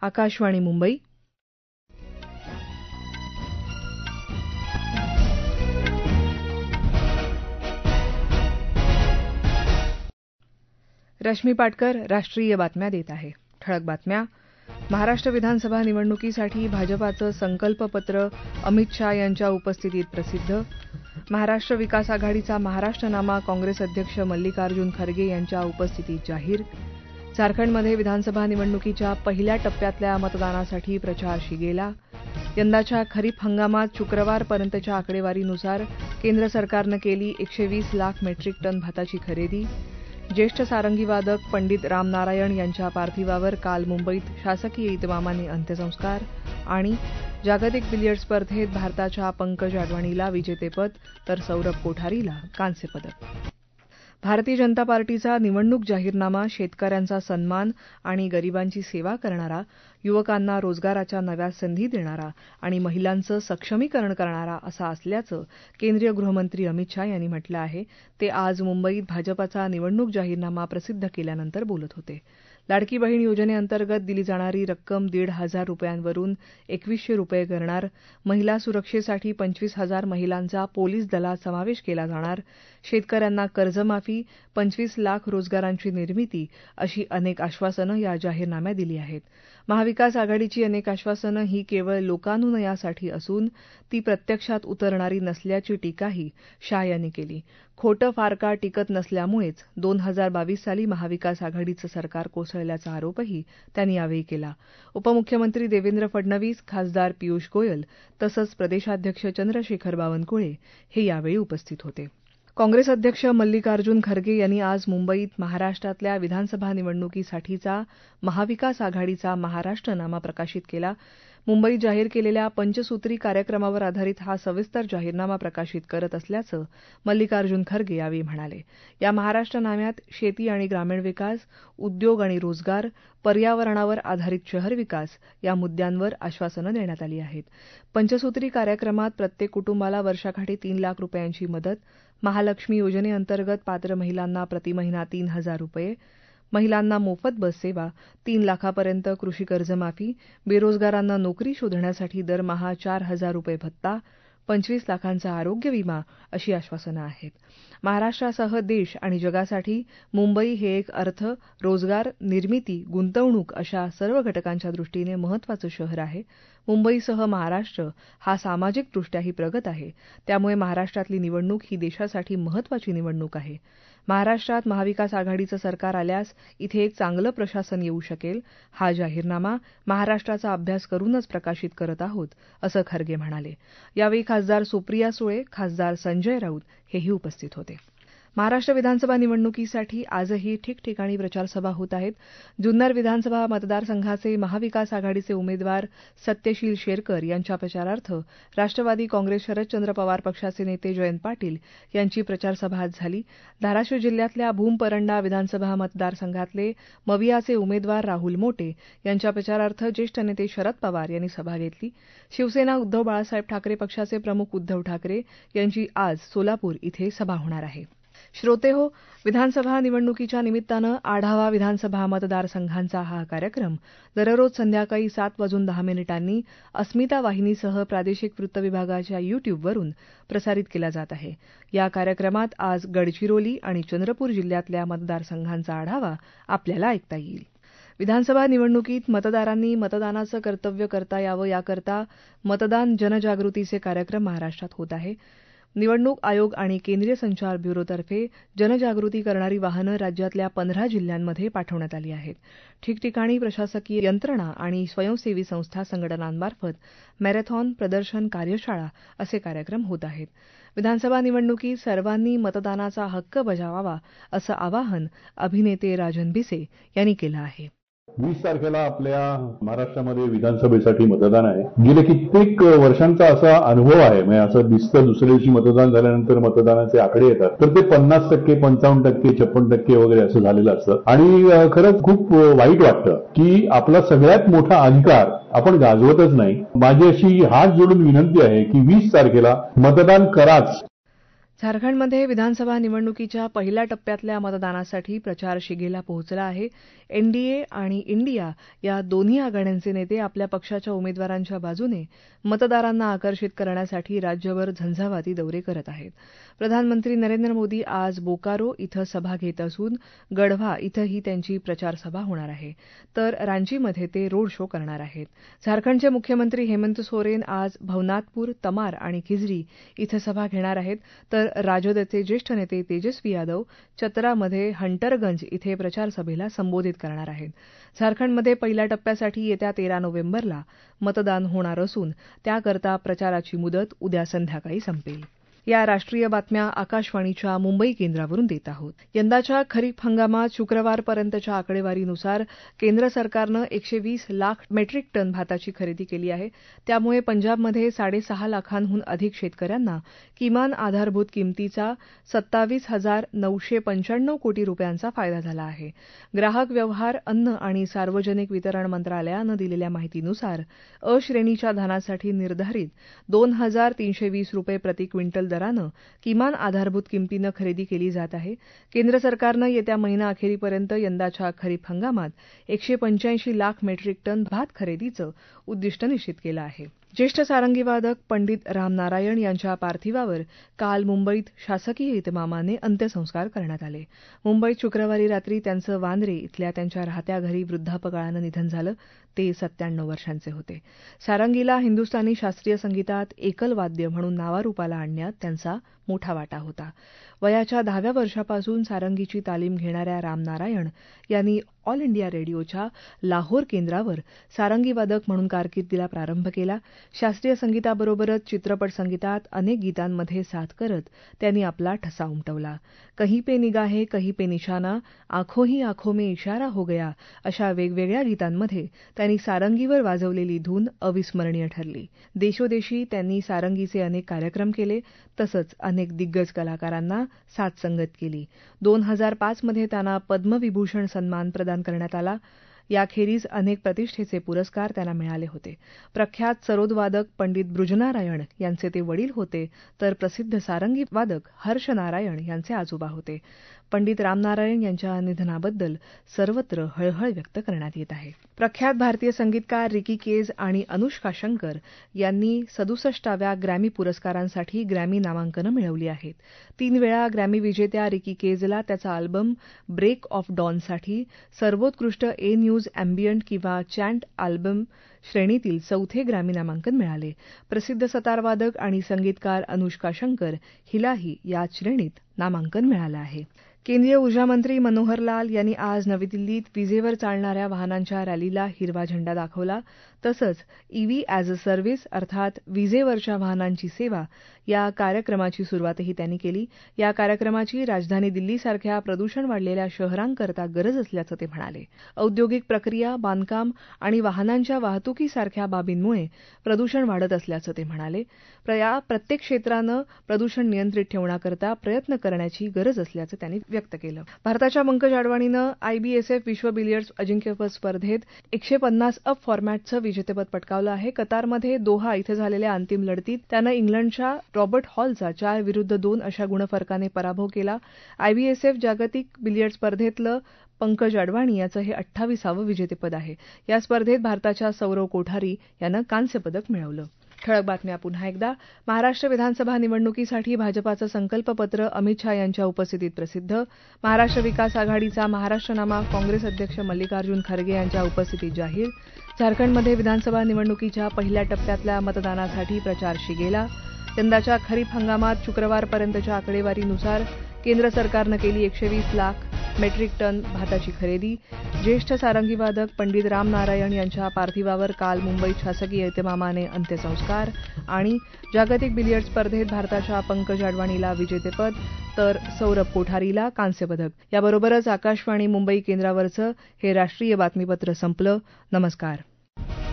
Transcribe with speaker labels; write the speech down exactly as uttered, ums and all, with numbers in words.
Speaker 1: आकाशवाणी मुंबई. रश्मी पाटकर राष्ट्रीय बातम्या देत आहे. ठळक बातम्या. महाराष्ट्र विधानसभा निवडणुकीसाठी भाजपाचं संकल्पपत्र अमित शाह यांच्या उपस्थितीत प्रसिद्ध. महाराष्ट्र विकास आघाडीचा महाराष्ट्रनामा काँग्रेस अध्यक्ष मल्लिकार्जुन खरगे यांच्या उपस्थितीत जाहीर. झारखंडमध्ये विधानसभा निवडणुकीच्या पहिल्या टप्प्यातल्या मतदानासाठी प्रचार शिगेला. यंदाच्या खरीप हंगामात शुक्रवारपर्यंतच्या आकडेवारीनुसार केंद्र सरकारनं केली एकशे वीस लाख मेट्रिक टन भाताची खरेदी. ज्येष्ठ सारंगीवादक पंडित रामनारायण यांच्या पार्थिवावर काल मुंबईत शासकीय इतमामाने अंत्यसंस्कार. आणि जागतिक बिलियर्ड स्पर्धेत भारताच्या पंकज अडवाणीला विजेतेपद तर सौरभ कोठारीला कांस्यपदक. भारतीय जनता पार्टीचा निवडणूक जाहीरनामा शेतकऱ्यांचा सन्मान आणि गरिबांची सेवा करणारा, युवकांना रोजगाराच्या नव्या संधी देणारा आणि महिलांचं सक्षमीकरण करणारा असा असल्याचं केंद्रीय गृहमंत्री अमित शाह यांनी म्हटलं आहे. ते आज मुंबईत भाजपाचा निवडणूक जाहीरनामा प्रसिद्ध केल्यानंतर बोलत होते. लाडकी बहीण योजनेअंतर्गत दिली जाणारी रक्कम दीड हजार रुपयांवरून एकवीसशे रुपये करणार. महिला सुरक्षेसाठी पंचवीस हजार महिलांचा पोलीस दलात समावेश केला जाणार. शेतकऱ्यांना कर्जमाफी, पंचवीस लाख रोजगारांची निर्मिती अशी अनेक आश्वासनं या जाहीरनाम्यात दिली आहेत. महाविकास आघाडीची अनेक आश्वासनं ही केवळ लोकानुनयासाठी असून ती प्रत्यक्षात उतरणारी नसल्याची टीकाही शाह यांनी केली. खोटं फार काळ टिकत नसल्यामुळेच दोन हजार बावीस साली महाविकास आघाडीचं सरकार कोसळल्याचा आरोपही त्यांनी यावेळी केला. उपमुख्यमंत्री देवेंद्र फडणवीस, खासदार पियुष गोयल तसंच प्रदेशाध्यक्ष चंद्रशेखर बावनकुळे हे यावेळी उपस्थित होते. काँग्रेस अध्यक्ष मल्लिकार्जुन खरगे यांनी आज मुंबईत महाराष्ट्रातल्या विधानसभा निवडणुकीसाठीचा महाविकास आघाडीचा महाराष्ट्रनामा प्रकाशित केला. मुंबईत जाहीर केलेल्या पंचसूत्री कार्यक्रमावर आधारित हा सविस्तर जाहीरनामा प्रकाशित करत असल्याचं मल्लिकार्जुन खरगे यावेळी म्हणाले. या महाराष्ट्रनाम्यात शेती आणि ग्रामीण विकास, उद्योग आणि रोजगार, पर्यावरणावर आधारित शहर विकास या मुद्द्यांवर आश्वासनं देण्यात आली आहेत. पंचसूत्री कार्यक्रमात प्रत्येक कुटुंबाला वर्षाकाठी तीन लाख रुपयांची मदत, महालक्ष्मी योजनेअंतर्गत पात्र महिलांना प्रतिमहिना तीन हजार रुपये, महिलांना मोफत बस सेवा, तीन लाखापर्यंत कृषी कर्जमाफी, बेरोजगारांना नोकरी शोधण्यासाठी दरमहा चार हजार रुपये भत्ता, पंचवीस लाखांचा आरोग्य विमा अशी आश्वासनं आहेत. महाराष्ट्रासह देश आणि जगासाठी मुंबई हे एक अर्थ, रोजगार, निर्मिती, गुंतवणूक अशा सर्व घटकांच्या दृष्टीने महत्त्वाचं शहर आहे. मुंबईसह महाराष्ट्र हा सामाजिकदृष्ट्याही प्रगत आहे. त्यामुळे महाराष्ट्रातली निवडणूक ही देशासाठी महत्त्वाची निवडणूक आहे. महाराष्ट्रात महाविकास आघाडीचं सरकार आल्यास इथे एक चांगलं प्रशासन येऊ शकेल. हा जाहीरनामा महाराष्ट्राचा अभ्यास करूनच प्रकाशित करत आहोत असं खरगे म्हणाले. यावेळी खासदार सुप्रिया सुळे, खासदार संजय राऊत हेही उपस्थित होते. महाराष्ट्र विधानसभा निवडणुकीसाठी आजही ठिकठिकाणी प्रचारसभा होत आहेत. जुन्नर विधानसभा मतदारसंघाचे महाविकास आघाडीचे उमेदवार सत्यशील शेरकर यांच्या प्रचारार्थ राष्ट्रवादी काँग्रेस शरदचंद्र पवार पक्षाचे नेते जयंत पाटील यांची प्रचारसभा आज झाली. धाराशिव जिल्ह्यातल्या भूम परंडा विधानसभा मतदारसंघातले मवियाचे उमेदवार राहुल मोटे यांच्या प्रचारार्थ ज्येष्ठ नेते शरद पवार यांनी सभा घेतली. शिवसेना उद्धव बाळासाहेब ठाकरे पक्षाचे प्रमुख उद्धव ठाकरे यांची आज सोलापूर इथे सभा होणार आहे. श्रोतेहो, विधानसभा निवडणुकीच्या निमित्तानं आढावा विधानसभा मतदारसंघांचा हा कार्यक्रम दररोज संध्याकाळी सात वाजून दहा मिनिटांनी अस्मिता वाहिनीसह प्रादेशिक वृत्त विभागाच्या युट्यूबवरून प्रसारित केला जात आहे. या कार्यक्रमात आज गडचिरोली आणि चंद्रपूर जिल्ह्यातल्या मतदारसंघांचा आढावा आपल्याला ऐकता येईल. विधानसभा निवडणुकीत मतदारांनी मतदानाचं कर्तव्य करता यावं याकरता मतदान जनजागृतीचे कार्यक्रम महाराष्ट्रात होत आहे. निवडणूक आयोग आणि केंद्रीय संचार ब्युरोतर्फे जनजागृती करणारी वाहनं राज्यातल्या पंधरा जिल्ह्यांमध्ये पाठवण्यात आली आहेत. ठिकठिकाणी प्रशासकीय यंत्रणा आणि स्वयंसेवी संस्था संघटनांमार्फत मॅरेथॉन, प्रदर्शन, कार्यशाळा असे कार्यक्रम होत आहेत. विधानसभा निवडणुकीत सर्वांनी मतदानाचा हक्क बजावावा असं आवाहन अभिनेते राजन भिसे यांनी केलं आहे.
Speaker 2: वीस तारखेला आपल्या महाराष्ट्रामध्ये विधानसभेसाठी मतदान आहे. गेले कित्येक वर्षांचा असा अनुभव आहे, म्हणजे असं दिसतं दुसऱ्या दिवशी मतदान झाल्यानंतर मतदानाचे आकडे येतात तर ते पन्नास टक्के, पंचावन्न टक्के, छप्पन टक्के वगैरे असं झालेलं असतं. आणि खरंच खूप वाईट वाटतं की आपला सगळ्यात मोठा अधिकार आपण गाजवतच नाही. माझी अशी हात जोडून विनंती आहे की वीस तारखेला मतदान कराच.
Speaker 1: झारखंडमध्ये विधानसभा निवडणुकीच्या पहिल्या टप्प्यातल्या मतदानासाठी प्रचार शिगेला पोहोचला आहे. एनडीए आणि इंडिया या दोन्ही आघाड्यांचे नेते आपल्या पक्षाच्या उमेदवारांच्या बाजूने मतदारांना आकर्षित करण्यासाठी राज्यभर झंझावाती दौरे करत आहेत. प्रधानमंत्री नरेंद्र मोदी आज बोकारो इथं सभा घेत असून गढवा इथंही त्यांची प्रचारसभा होणार आहे, तर रांचीमध्ये ते रोड शो करणार आहेत. झारखंडचे मुख्यमंत्री हेमंत सोरेन आज भवनाथपूर, तमार आणि खिजरी इथं सभा घेणार आहेत, तर राजदचे ज्येष्ठ नेते तेजस्वी यादव चतरामध्ये हंटरगंज इथे प्रचारसभेला संबोधित करणार आहेत. झारखंडमध्ये पहिल्या टप्प्यासाठी येत्या तेरा नोव्हेंबरला मतदान होणार असून त्याकरता प्रचाराची मुदत उद्या संध्याकाळी संपेल. या राष्ट्रीय बातम्या आकाशवाणीच्या मुंबई केंद्रावरून देत आहोत. यंदाच्या खरीप हंगामात शुक्रवारपर्यंतच्या आकडेवारीनुसार केंद्र सरकारनं एकशे वीस लाख मेट्रिक टन भाताची खरेदी केली आहे. त्यामुळे पंजाबमध्ये साडेसहा लाखांहून अधिक शेतकऱ्यांना किमान आधारभूत किमतीचा सत्तावीस हजार नऊशे पंच्याण्णव कोटी रुपयांचा फायदा झाला आहे. ग्राहक व्यवहार, अन्न आणि सार्वजनिक वितरण मंत्रालयानं दिलेल्या माहितीनुसार अ श्रेणीच्या धानासाठी निर्धारित दोन हजार तीनशे वीस रुपये प्रति क्विंटल दरानं किमान आधारभूत किमतीनं खरेदी केली जात आहे. केंद्र सरकारनं येत्या महिना अखेरीपर्यंत यंदाच्या खरीप हंगामात एकशे पंच्याऐंशी लाख मेट्रिक टन भात खरेदीचं उद्दिष्ट निश्चित केलं आहे. ज्येष्ठ सारंगी वादक पंडित राम नारायण यांच्या पार्थिवावर काल मुंबईत शासकीय इतमामाने अंत्यसंस्कार करण्यात आले. मुंबईत शुक्रवारी रात्री त्यांचं वांद्रे इथल्या त्यांच्या राहत्या घरी वृद्धापकाळानं निधन झालं. ते सत्त्याण्णव वर्षांचे होते. सारंगीला हिंदुस्थानी शास्त्रीय संगीतात एकल वाद्य म्हणून नावारूपाला आणण्यात त्यांचा मोठा वाटा होता. वयाच्या दहाव्या वर्षापासून सारंगीची तालीम घेणाऱ्या राम नारायण यांनी ऑल इंडिया रेडिओच्या लाहोर केंद्रावर सारंगी वादक म्हणून कारकिर्दीला प्रारंभ केला. शास्त्रीय संगीताबरोबरच चित्रपट संगीतात अनेक गीतांमध्ये साथ करत त्यांनी आपला ठसा उमटवला. कहीं पे निगाहे कहीं पे निशाना, आंखों ही आंखों में इशारा हो गया अशा वेगवेगळ्या गीतांमध्ये त्यांनी सारंगीवर वाजवलेली धून अविस्मरणीय ठरली. देशोदेशी त्यांनी सारंगीचे अनेक कार्यक्रम केले, तसंच अनेक दिग्गज कलाकारांना साथसंगत केली. दोन हजार पाच मध्ये त्यांना पद्मविभूषण सन्मान प्रदान करण्यात आला. याखेरीज अनेक प्रतिष्ठेचे पुरस्कार त्यांना मिळाले होते. प्रख्यात सरोदवादक पंडित बृजनारायण यांचे ते वडील होते, तर प्रसिद्ध सारंगी वादक हर्ष नारायण यांचे आजोबा होते. पंडित रामनारायण यांच्या निधनाबद्दल सर्वत्र हळहळ व्यक्त करण्यात येत आहे. प्रख्यात भारतीय संगीतकार रिकी केज आणि अनुष्का शंकर यांनी सदुसष्टाव्या ग्रॅमी पुरस्कारांसाठी ग्रॅमी नामांकनं मिळवली आहेत. तीन वेळा ग्रॅमी विजेत्या रिकी केजला त्याचा अल्बम ब्रेक ऑफ डॉनसाठी सर्वोत्कृष्ट ए न्यूज अँबियंट किंवा चॅन्ट अल्बम श्रेणीतील चौथे ग्रॅमी नामांकन मिळाले. प्रसिद्ध सतारवादक आणि संगीतकार अनुष्का शंकर हिलाही याच श्रेणीत नामांकन मिळालं आहे. केंद्रीय ऊर्जामंत्री मनोहर लाल यांनी आज नवी दिल्लीत विजेवर चालणाऱ्या वाहनांच्या रॅलीला हिरवा झेंडा दाखवला. तसंच ईव्ही ॲज अ सर्व्हिस अर्थात विजेवरच्या वाहनांची सेवा या कार्यक्रमाची सुरुवातही त्यांनी केली. या कार्यक्रमाची राजधानी दिल्लीसारख्या प्रदूषण वाढलेल्या शहरांकरता गरज असल्याचं ते म्हणाले. औद्योगिक प्रक्रिया, बांधकाम आणि वाहनांच्या वाहतुकीसारख्या बाबींमुळे प्रदूषण वाढत असल्याचं ते म्हणाले. या प्रत्येक क्षेत्रानं प्रदूषण नियंत्रित ठेवण्याकरता प्रयत्न करण्याची गरज असल्याचं त्यांनी व्यक्त केलं. भारताच्या पंकज अडवाणीनं आयबीएसएफ विश्व बिलियर्ड्स अजिंक्यपद स्पर्धेत एकशे पन्नास अप फॉर्मॅटचं विजेतेपद पटकावलं आहे. कतारमध्ये दोहा इथं झालेल्या अंतिम लढतीत त्यानं इंग्लंडच्या रॉबर्ट हॉलचा चार विरुद्ध दोन अशा गुणफरकाने पराभव केला. आयबीएसएफ जागतिक बिलियर्ड स्पर्धेतलं पंकज अडवाणी याचं हे अठ्ठावीसावं विजेतेपद आहे. या स्पर्धेत भारताच्या सौरव कोठारी यानं कांस्य पदक मिळवलं. ठळक बातम्या पुन्हा एकदा. महाराष्ट्र विधानसभा निवडणुकीसाठी भाजपाचं संकल्पपत्र अमित शहा यांच्या उपस्थितीत प्रसिद्ध. महाराष्ट्र विकास आघाडीचा महाराष्ट्रनामा काँग्रेस अध्यक्ष मल्लिकार्जुन खरगे यांच्या उपस्थितीत जाहीर. झारखंडमध्ये विधानसभा निवडणुकीच्या पहिल्या टप्प्यातल्या मतदानासाठी प्रचार शिगेला. यंदाच्या खरीप हंगामात शुक्रवारपर्यंतच्या आकडेवारीनुसार केंद्र सरकारनं केली एकशे वीस लाख मेट्रिक टन भाताची खरेदी. ज्येष्ठ सारंगी वादक पंडित राम नारायण यांच्या पार्थिवावर काल मुंबईत शासकीय इतमामाने अंत्यसंस्कार. आणि जागतिक बिलियर्ड स्पर्धेत भारताच्या पंकज अडवाणीला विजेतेपद तर सौरभ कोठारीला कांस्यपदक. याबरोबरच आकाशवाणी मुंबई केंद्रावरचं हे राष्ट्रीय बातमीपत्र संपलं. नमस्कार.